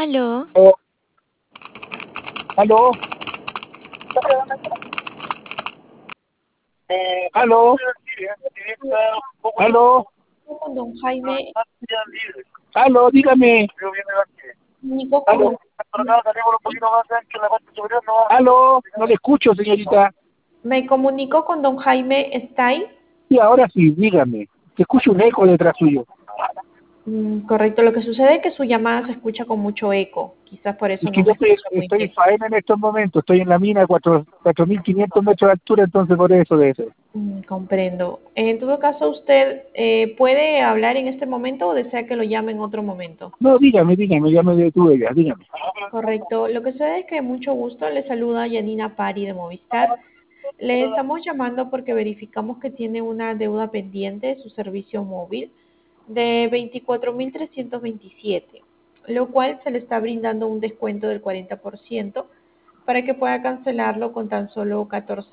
Aló, Oh, aló, aló, aló, Con don Jaime, aló, dígame, comunicó con aló, aló, no le escucho, señorita. me comunicó con don Jaime Stay. Sí, ahora sí, dígame, te escucho un eco detrás suyo. Correcto, lo que sucede es que su llamada se escucha con mucho eco, quizás por eso Es que no yo me escucha muy estoy en bien. faena en estos momentos, estoy en la mina de 4.500 metros de altura, entonces por eso debe ser. Comprendo. En todo caso, ¿usted puede hablar en este momento o desea que lo llame en otro momento? No, dígame, ya me detuve ya, dígame. Correcto. Lo que sucede es que mucho gusto le saluda Yanina Pari de Movistar. Le estamos llamando porque verificamos que tiene una deuda pendiente de su servicio móvil de 24.327, lo cual se le está brindando un descuento del 40% para que pueda cancelarlo con tan solo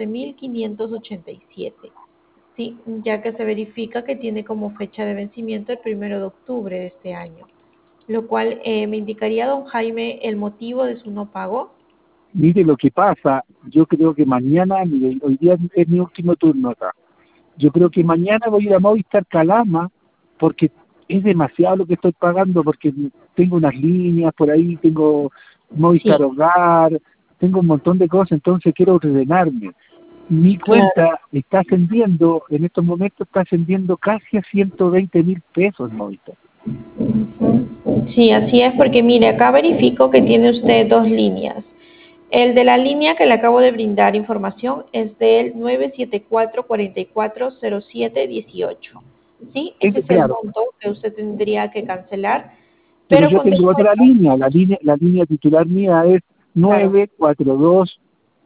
14.587. Sí, ya que se verifica que tiene como fecha de vencimiento el 1 de octubre de este año, lo cual me indicaría, don Jaime, el motivo de su no pago. Mire lo que pasa, yo creo que mañana, mire, hoy día es mi último turno acá. Yo creo que mañana voy a ir a Movistar Calama porque es demasiado lo que estoy pagando porque tengo unas líneas por ahí, tengo Movistar Sí, Hogar, tengo un montón de cosas, entonces quiero ordenarme. Mi claro. cuenta está ascendiendo, en estos momentos está ascendiendo casi a 120.000 pesos Movistar. Sí, así es, porque mire, acá verifico que tiene usted dos líneas. El de la línea que le acabo de brindar información es del 974-440718. Sí, ese es el Claro, monto que usted tendría que cancelar, pero pero yo con tengo otra descuento, línea, la línea titular mía es claro, 942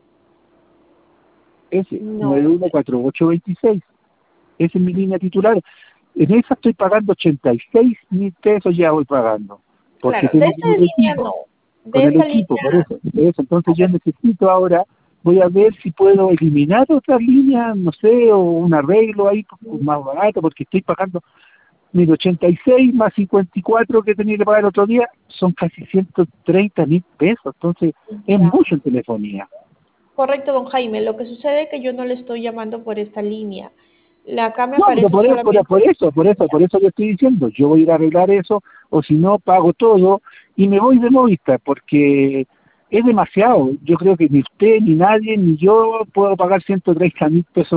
S, no, 914826. Esa es mi línea titular. En esa estoy pagando 86.000 pesos, ya voy pagando. Porque claro, de tengo esa línea no, con de el esa equipo, línea, por eso. Entonces yo necesito ahora, voy a ver si puedo eliminar otras líneas, no sé, o un arreglo ahí más barato, porque estoy pagando, mire, 86 más 54 que tenía que pagar el otro día, son casi 130.000 pesos. Entonces es ya. mucho en telefonía. Correcto, don Jaime. Lo que sucede es que yo no le estoy llamando por esta línea. Acá me No, pero aparece solamente por eso yo estoy diciendo, yo voy a ir a arreglar eso, o si no, pago todo y me voy de Movistar, porque es demasiado. Yo creo que ni usted, ni nadie, ni yo puedo pagar 130.000 pesos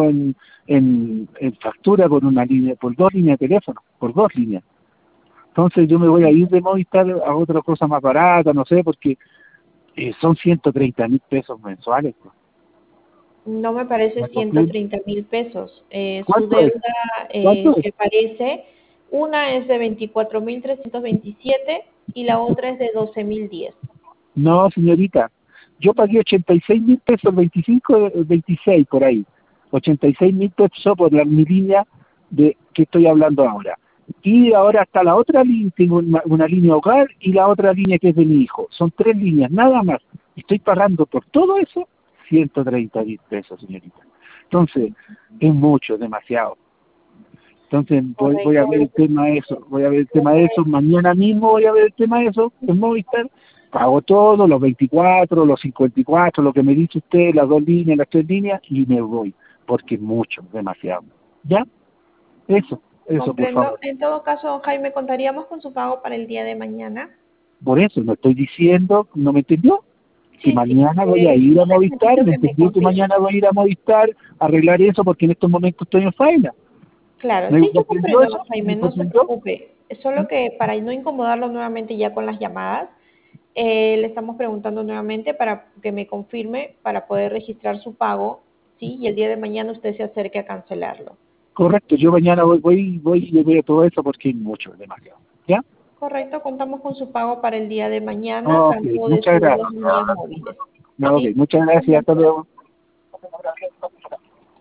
en factura por una línea, por dos líneas de teléfono, por dos líneas. Entonces yo me voy a ir de Movistar a otra cosa más barata, no sé, porque son 130.000 pesos mensuales, pues. no me parece ¿Me comprende? 130.000 pesos. Su ¿Cuánto es? deuda ¿Cuánto es? que parece, una es de 24.327 y la otra es de 12.010. No, señorita, yo pagué 86.000 pesos, el 25, el 26 por ahí. 86.000 pesos por mi línea de que estoy hablando ahora. Y ahora está la otra línea, tengo una línea hogar y la otra línea que es de mi hijo. Son tres líneas, nada más. Estoy pagando por todo eso 130.000 pesos, señorita. Entonces, es mucho, es demasiado. Entonces voy a Correcto, ver el tema de eso, voy a ver el tema de eso, mañana mismo voy a ver el tema de eso en Movistar, pago todo, los 24, los 54, lo que me dice usted, las dos líneas, las tres líneas, y me voy, porque es mucho, demasiado. ¿Ya? Eso, por comprendo. favor. En todo caso, don Jaime, contaríamos con su pago para el día de mañana. Por eso, no estoy diciendo, ¿no me entendió? Que Sí, sí. mañana voy a ir Yo a Movistar, necesito me que me entendió que confirme. mañana voy a ir a Movistar a arreglar eso porque en estos momentos estoy en faena. Claro, ¿Me sí, yo comprendió comprendo, eso? don Jaime, ¿Me no se comprendió? preocupe. Es solo que para no incomodarlo nuevamente ya con las llamadas, le estamos preguntando nuevamente para que me confirme para poder registrar su pago, ¿sí? Y el día de mañana usted se acerque a cancelarlo. Correcto, yo mañana voy y le veo todo eso porque es mucho, es demasiado. ¿Ya? Correcto, contamos con su pago para el día de mañana, Ok, tanto de muchas sus dos gracias. líneas móviles, No, ok, ¿sí? muchas gracias, hasta luego.